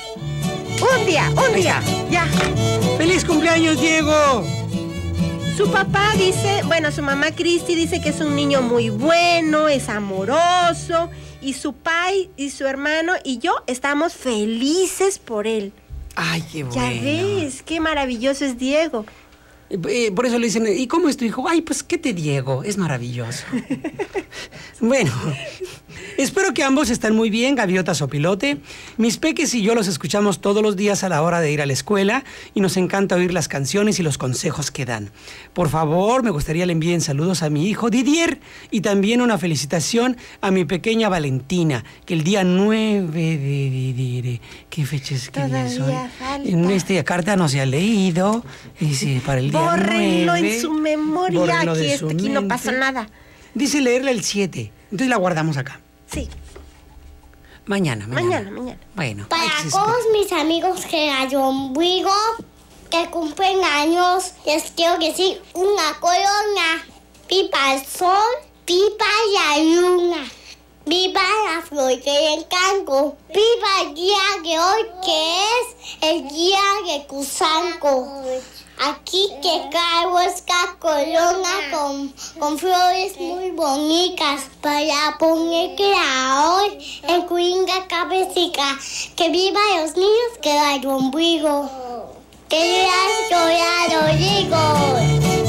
Un día, un Ahí día. está. Ya. ¡Feliz cumpleaños, Diego! Su papá dice, bueno, su mamá Cristi dice que es un niño muy bueno, es amoroso, y su pai y su hermano y yo estamos felices por él. Ay, qué bueno. Ya ves, qué maravilloso es Diego. Eh, por eso le dicen, ¿y cómo es tu hijo? Ay, pues, ¿qué te Diego? Es maravilloso. Bueno, espero que ambos estén muy bien, Gaviota Sopilote. Mis peques y yo los escuchamos todos los días a la hora de ir a la escuela y nos encanta oír las canciones y los consejos que dan. Por favor, me gustaría le envíen saludos a mi hijo Didier y también una felicitación a mi pequeña Valentina, que el día nueve de... de, de- de- ¿qué fecha es? ¿Qué día es hoy? Todavía falta. En esta carta no se ha leído. Dice, para el día Bórrenlo nueve, en su memoria, bórrenlo aquí, de este, su aquí no mente. pasa nada. Dice leerla el siete. Entonces la guardamos acá. Sí, Mañana, mañana. mañana, mañana. Bueno. hay Para que esperar. todos mis amigos que hay ombligo, que cumplen años, les quiero decir una corona. Viva el sol, viva la luna, viva la flor del encanto, viva el día de hoy que es el día de Cusanco. Aquí que cae esta corona con, con flores muy bonitas para ponerla hoy en cuinga cabecita. Que viva los niños que hay ombligo. Que ya yo digo.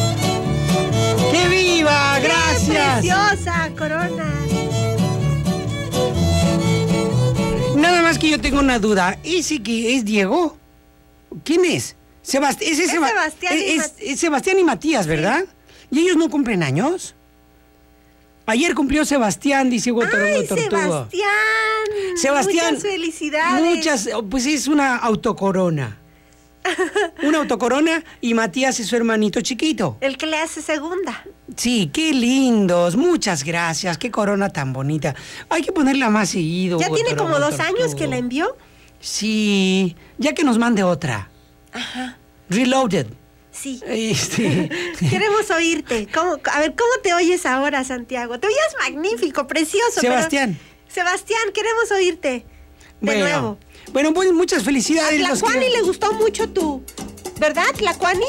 ¡Que viva! ¡Gracias! Preciosa corona. Nada más que yo tengo una duda. ¿Ese que es Diego? ¿Quién es? Sebast ese Es Seba- Sebastián y es, Mat- es Sebastián y Matías, ¿verdad? ¿Y ellos no cumplen años? Ayer cumplió Sebastián, dice Hugo Torongo ¡Ay, Tortuga. Sebastián! Sebastián. Muchas felicidades. Muchas, pues es una autocorona. Una autocorona y Matías es su hermanito chiquito. El que le hace segunda. Sí, qué lindos. Muchas gracias. Qué corona tan bonita. Hay que ponerla más seguido. Ya Hugo tiene como Torongo dos años Tortuga. que la envió. Sí, ya que nos mande otra. Ajá. Reloaded. Sí. Este, Queremos oírte. ¿Cómo- a ver, ¿cómo te oyes ahora, Santiago? Te oyes magnífico, precioso. pero- Sebastián. Sebastián, queremos oírte. De bueno, nuevo. Bueno, pues muchas A felicidades. la los Juani quiero. le gustó mucho tu... ¿Verdad, la Juani?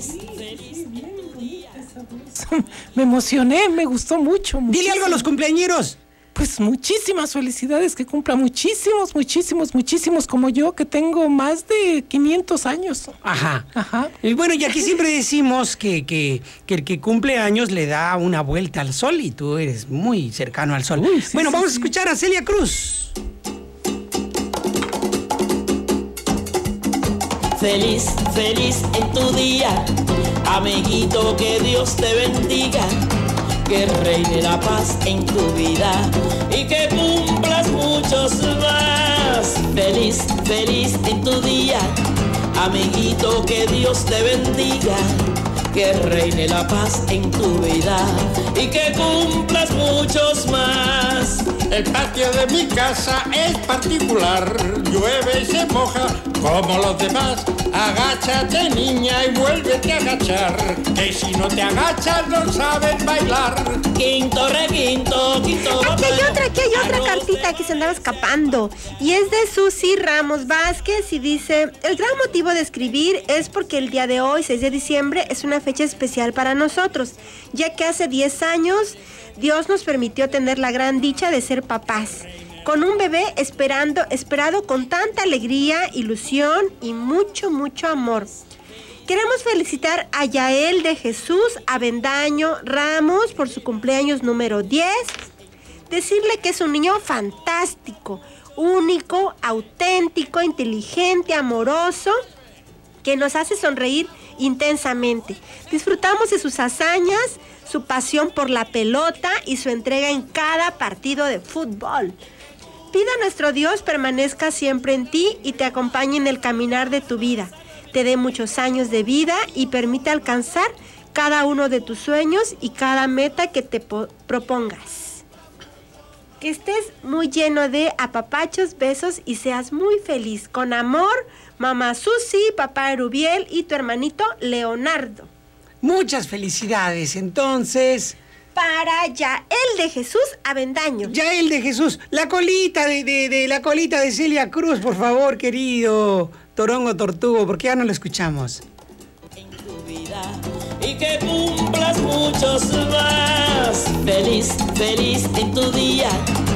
Me emocioné, me gustó mucho. Dile algo a los cumpleañeros. Pues muchísimas felicidades, que cumpla muchísimos, muchísimos, muchísimos como yo, que tengo más de quinientos años. Ajá. Ajá. Y bueno, y aquí siempre decimos que, que, que el que cumple años le da una vuelta al sol y tú eres muy cercano al sol. Uy, sí, bueno, sí, vamos sí. a escuchar a Celia Cruz. Feliz, feliz en tu día, amiguito, que Dios te bendiga, que reine la paz en tu vida y que cumplas muchos más. Feliz, feliz en tu día, amiguito, que Dios te bendiga, que reine la paz en tu vida y que cumplas muchos más. El patio de mi casa es particular, llueve y se moja como los demás. Agáchate, niña, y vuélvete a agachar, que si no te agachas no sabes bailar. Quinto, requinto, quinto. Aquí hay otra, aquí hay otra cartita que se andaba escapando. Y es de Susi Ramos Vázquez y dice: el gran motivo de escribir es porque el día de hoy, seis de diciembre, es una fecha especial para nosotros, ya que hace diez años Dios nos permitió tener la gran dicha de ser papás, con un bebé esperando, esperado con tanta alegría, ilusión y mucho, mucho amor. Queremos felicitar a Yael de Jesús Avendaño Ramos por su cumpleaños número diez. Decirle que es un niño fantástico, único, auténtico, inteligente, amoroso, que nos hace sonreír intensamente. Disfrutamos de sus hazañas, su pasión por la pelota y su entrega en cada partido de fútbol. Pida a nuestro Dios permanezca siempre en ti y te acompañe en el caminar de tu vida. Te dé muchos años de vida y permita alcanzar cada uno de tus sueños y cada meta que te propongas. Que estés muy lleno de apapachos, besos y seas muy feliz. Con amor, mamá Susi, papá Erubiel y tu hermanito Leonardo. Muchas felicidades, entonces. Para Yael de Jesús Avendaño. Yael de Jesús, la colita de, de, de la colita de Celia Cruz, por favor, querido Torongo Tortugo, porque ya no lo escuchamos. En tu vida y que cumplas muchos más. Feliz, feliz en tu día,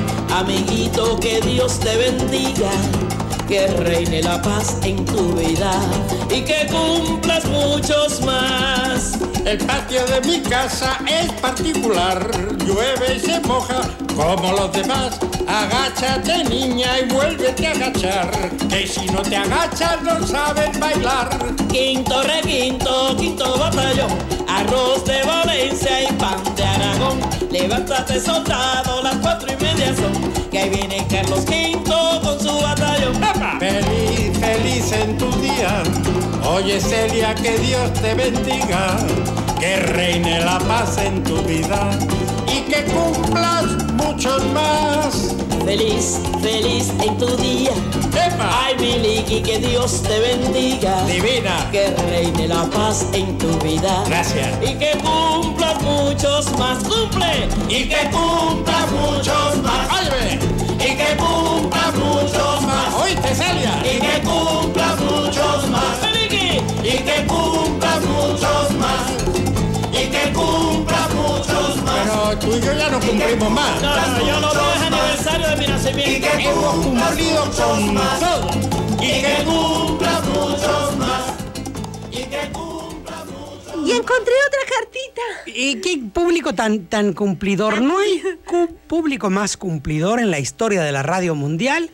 amiguito, que Dios te bendiga. Que reine la paz en tu vida y que cumplas muchos más. El patio de mi casa es particular, llueve y se moja como los demás. Agáchate, niña, y vuélvete a agachar, que si no te agachas no sabes bailar. Quinto, requinto, quinto batallón, arroz de Valencia y pan de Aragón. Levántate, soldado, las cuatro y media son, que ahí viene Carlos Quinto con su batallón. Feliz, feliz en tu día, oye Celia, que Dios te bendiga, que reine la paz en tu vida y que cumplas muchos más. Feliz, feliz en tu día. ¡Epa! Ay, Miliki, que Dios te bendiga. Divina. Que reine la paz en tu vida. Gracias. Y que cumplas muchos más. ¡Cumple! Y que cumplas muchos más. ¡Óyeme! Y que cumplas muchos más. ¿Oíste, Celia? Y que cumplas muchos más. ¡Miliki! Y que cumplas muchos más. Y que cumplas muchos más. Pero tú y yo ya no cumplimos más. No, no, yo no veo el aniversario de mi nacimiento. Y que hemos cumplido con todo. Y que cumplas muchos más. Y que cumplas muchos más. Y encontré otra cartita. ¿Y qué público tan, tan cumplidor? No hay cu- público más cumplidor en la historia de la radio mundial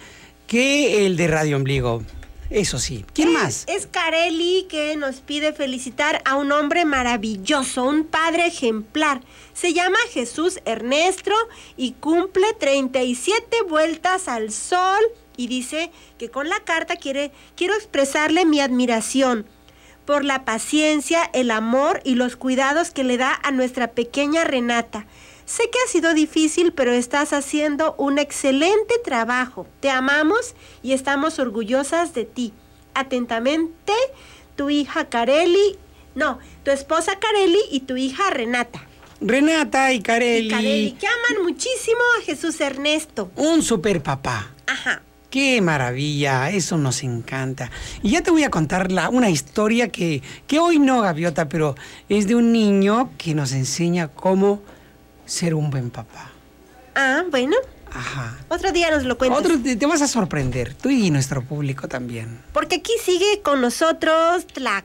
que el de Radio Ombligo. Eso sí. ¿Quién más? Es Carelli, que nos pide felicitar a un hombre maravilloso, un padre ejemplar. Se llama Jesús Ernesto y cumple treinta y siete vueltas al sol. Y dice que con la carta quiere, quiero expresarle mi admiración por la paciencia, el amor y los cuidados que le da a nuestra pequeña Renata. Sé que ha sido difícil, pero estás haciendo un excelente trabajo. Te amamos y estamos orgullosas de ti. Atentamente, tu hija Carelli, no, tu esposa Carelli y tu hija Renata. Renata y Carelli. Y Carelli, que aman muchísimo a Jesús Ernesto. Un super papá. Ajá. ¡Qué maravilla! Eso nos encanta. Y ya te voy a contar la, una historia que, que hoy no, Gaviota, pero es de un niño que nos enseña cómo ser un buen papá. Ah, bueno. Ajá. Otro día nos lo cuentas. Otro, te, te vas a sorprender, tú y nuestro público también. Porque aquí sigue con nosotros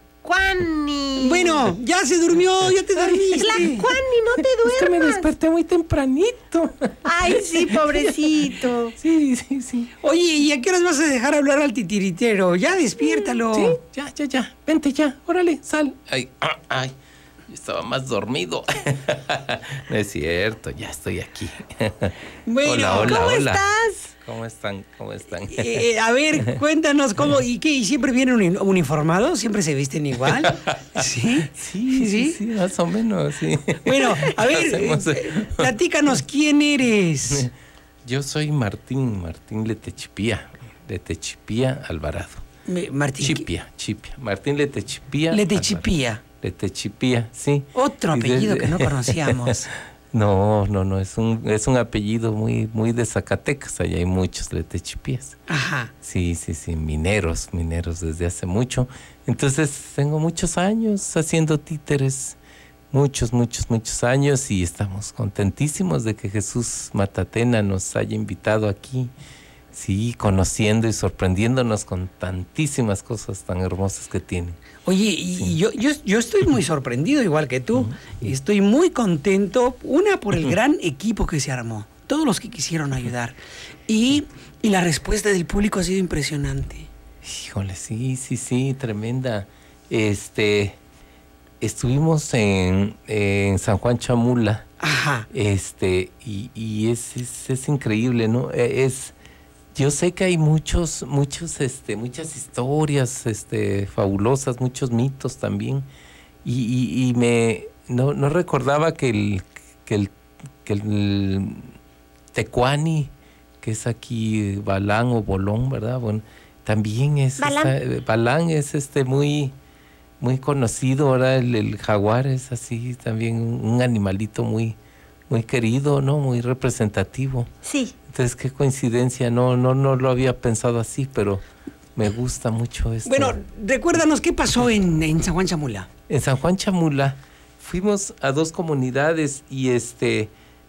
Tlacuani. Bueno, ya se durmió, ya te dormiste. Tlacuani, no te duermas. Es que me desperté muy tempranito. Ay, sí, pobrecito. Sí, sí, sí. Oye, ¿y a qué horas vas a dejar hablar al titiritero? Ya, despiértalo. Sí, ya, ya, ya. Vente ya, órale, sal. Ay, ah, ay, yo estaba más dormido. No es cierto, ya estoy aquí. Bueno, hola, hola, ¿Cómo hola. estás? ¿Cómo están? ¿Cómo están? Eh, a ver, cuéntanos cómo y qué, ¿y siempre vienen uni- uniformados? ¿Siempre se visten igual? ¿Sí? Sí, sí, sí, más o menos, sí. Bueno, a ver, Hacemos- eh, platícanos, ¿quién eres? Yo soy Martín, Martín Letechipía, Letechipía Alvarado. Me- Martín. Chipia, Chipia. Martín Letechipía. Letechipía. Alvarado. Letechipía, sí. Otro Y apellido desde- que no conocíamos. No, no, no, es un, es un apellido muy, muy de Zacatecas, allá hay muchos Letechipías. Ajá. Sí, sí, sí, mineros, mineros desde hace mucho. Entonces tengo muchos años haciendo títeres, muchos, muchos, muchos años y estamos contentísimos de que Jesús Matatena nos haya invitado aquí, sí, conociendo y sorprendiéndonos con tantísimas cosas tan hermosas que tienen. Oye, y Sí. yo, yo, yo estoy muy sorprendido, igual que tú. Estoy muy contento, una por el gran equipo que se armó, todos los que quisieron ayudar. Y, y la respuesta del público ha sido impresionante. Híjole, sí, sí, sí, tremenda. Este, estuvimos en, en San Juan Chamula, Ajá. este, y, y es, es, es increíble, ¿no? Eh, Es, yo sé que hay muchos, muchos, este, muchas historias, este, fabulosas, muchos mitos también, y, y, y me, no, no recordaba que el, que el, que el Tecuani, que es aquí Balán o Bolón, ¿verdad? Bueno, también es Balán. esta- Balán es este muy muy conocido, ahora el, el jaguar es así también un, un animalito muy muy querido, ¿no? Muy representativo. Sí. Entonces qué coincidencia, no no no lo había pensado así, pero me gusta mucho esto. Bueno, recuérdanos qué pasó en, en San Juan Chamula. En San Juan Chamula fuimos a dos comunidades y este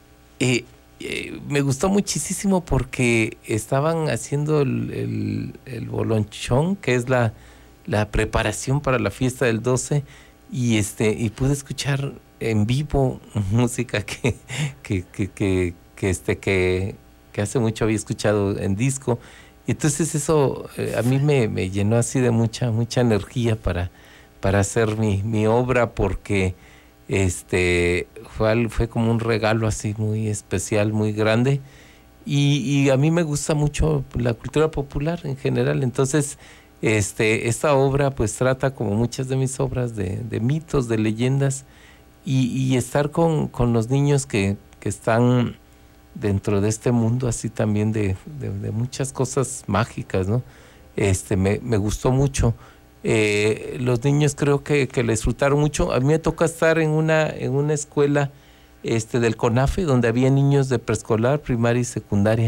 eh, eh, me gustó muchísimo porque estaban haciendo el, el, el bolonchón, que es la, la preparación para la fiesta del doce, y este y pude escuchar en vivo música que que, que, que, que, este, que, que hace mucho había escuchado en disco. Y entonces eso eh, a mí me, me llenó así de mucha mucha energía para, para hacer mi, mi obra, porque este fue, al- fue como un regalo así muy especial, muy grande, y, y a mí me gusta mucho la cultura popular en general. Entonces este esta obra pues trata, como muchas de mis obras, de, de mitos, de leyendas, y, y estar con, con los niños que, que están dentro de este mundo así también de, de, de muchas cosas mágicas, ¿no? Este me, me gustó mucho. Eh, los niños creo que, que le disfrutaron mucho. A mí me toca estar en una, en una escuela este, del CONAFE, donde había niños de preescolar, primaria y secundaria.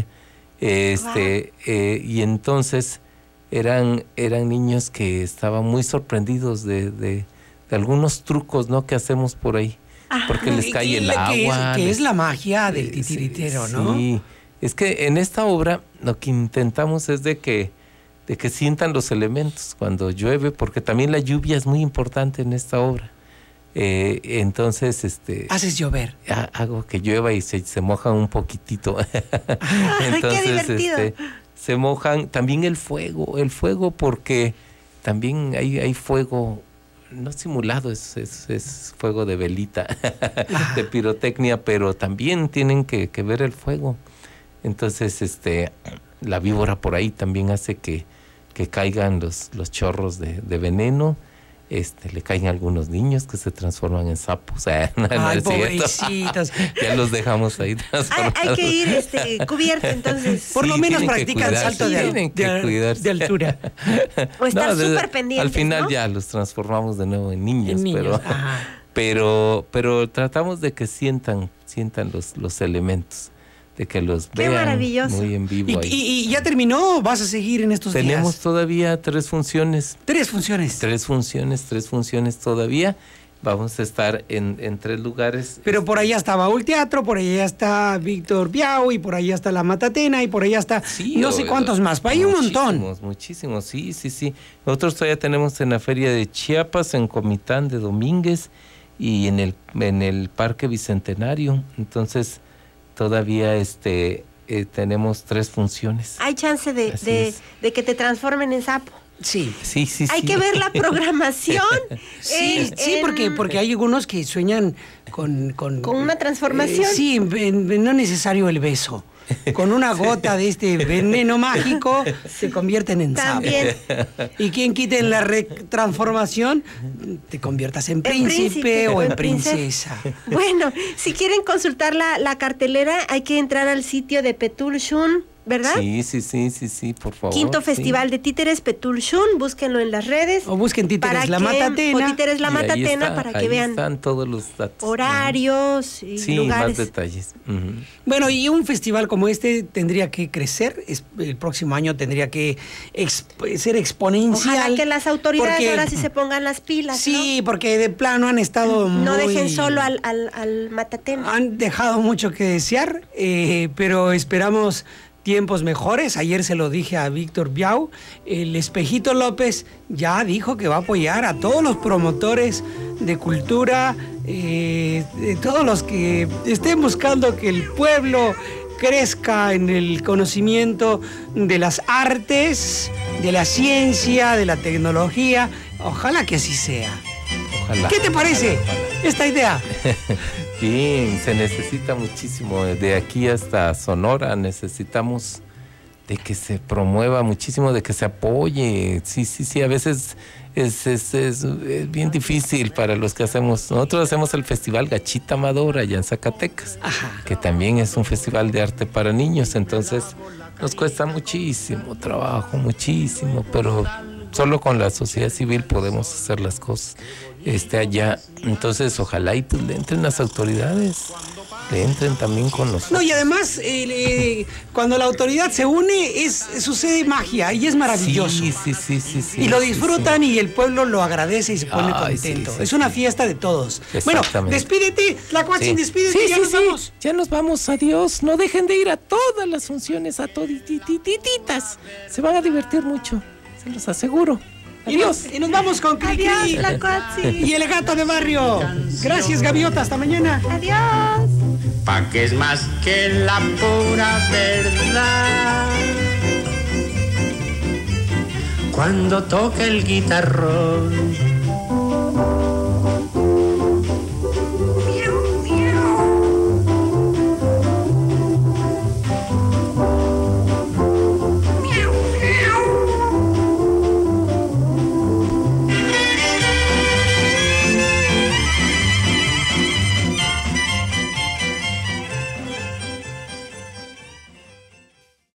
Este, eh, y entonces eran, eran niños que estaban muy sorprendidos de, de, de algunos trucos, ¿no?, que hacemos por ahí. Porque les Y cae que- el que es- agua. Que les- es la magia del eh, titiritero, sí, ¿no? Sí, es que en esta obra lo que intentamos es de que, de que sientan los elementos cuando llueve, porque también la lluvia es muy importante en esta obra. Eh, entonces, este... Haces llover. ha- hago que llueva y se, se mojan un poquitito. Ay, qué divertido. este, se mojan también el fuego, el fuego, porque también hay, hay fuego no simulado, es, es, es fuego de velita, de pirotecnia, pero también tienen que, que ver el fuego. Entonces, este, la víbora por ahí también hace que, que caigan los, los chorros de, de veneno. Este, le caen a algunos niños que se transforman en sapos. Ah, no, no Ay, es cierto. pobrecitos. Ya los dejamos ahí Hay, transformados. hay que ir este, cubierto, entonces. Por lo Sí, menos tienen que practican cuidarse, salto de, tienen que de- cuidarse. de altura. O estar No, de- súper pendientes, Al final ¿no? ya los transformamos de nuevo en niños, En niños, pero, ajá. pero, pero tratamos de que sientan, sientan los, los elementos, de que los Qué vean maravilloso. muy en vivo ¿Y, ahí. y- y ya terminó? ¿Vas a seguir en estos Tenemos días? todavía tres funciones, Tres funciones. tres funciones, tres funciones todavía. Vamos a estar en, en tres lugares. Pero por allá está Baúl Teatro, por allá está Víctor Biau, y por allá está La Matatena, y por allá está Sí, no sé o- cuántos más. Hay un montón. Muchísimos, muchísimos, sí, sí, sí. Nosotros todavía tenemos en la Feria de Chiapas, en Comitán de Domínguez, y en el, en el Parque Bicentenario. Entonces, todavía este eh, tenemos tres funciones. Hay chance de, Así de, es. de que te transformen en sapo. Sí. Sí, sí, Hay sí. que ver la programación. Sí, en- sí, en- porque, porque hay algunos que sueñan con... Con, Con una transformación. Eh, sí, en- en- no es necesario el beso. con una gota de este veneno mágico, se convierten en También. sapo. Y quien quite en la retransformación, te conviertas en príncipe, En príncipe o en o en princesa. Bueno, si quieren consultar la, la cartelera, hay que entrar al sitio de Petul Shun, ¿verdad? Sí, sí, sí, sí, sí, por favor. Quinto sí. Festival de Títeres Petul Shun, búsquenlo en las redes. O busquen Títeres para La que- Matatena. O Títeres La Y ahí Matatena está, para que ahí vean están todos los datos. horarios y Sí, lugares. más detalles. Ujú. Bueno, y un festival como este tendría que crecer, es- el próximo año tendría que exp- ser exponencial. Ojalá que las autoridades porque- ahora sí se pongan las pilas, Sí, porque de plano han estado ¿no? No muy- dejen solo al, al, al Matatena. Han dejado mucho que desear, eh, pero esperamos tiempos mejores. Ayer se lo dije a Víctor Biau, el Espejito López ya dijo que va a apoyar a todos los promotores de cultura, eh, de todos los que estén buscando que el pueblo crezca en el conocimiento de las artes, de la ciencia, de la tecnología. Ojalá que así sea. Ojalá. ¿Qué te parece esta idea? Bien, se necesita muchísimo. De aquí hasta Sonora necesitamos de que se promueva muchísimo, de que se apoye. Sí, sí, sí, a veces es, es, es, es bien difícil para los que hacemos. Nosotros hacemos el Festival Gachita Amadora allá en Zacatecas, Ajá. que también es un festival de arte para niños. Entonces nos cuesta muchísimo trabajo, muchísimo, pero solo con la sociedad civil podemos hacer las cosas este, allá. Entonces, ojalá y pues le entren las autoridades, le entren también con nosotros. No, y además, eh, eh, cuando la autoridad se une, es, sucede magia y es maravilloso. Sí, sí, sí, sí, sí. Y lo sí, disfrutan y el pueblo lo agradece y se pone Ay, sí, contento. sí, es sí. una fiesta de todos. Bueno, Exactamente. despídete, Tlacuatzin, Sí. despídete, Sí, ya sí, nos sí. vamos. Ya nos vamos, adiós. No dejen de ir a todas las funciones, a todititititas. Se van a divertir mucho, se los aseguro. Y nos, Adiós. y nos vamos con Cri Adiós, Cri Tlacuatzin. y el gato de barrio. Gracias, Gaviota, hasta mañana. Adiós. Pa' que es más que la pura verdad. Cuando toca el guitarrón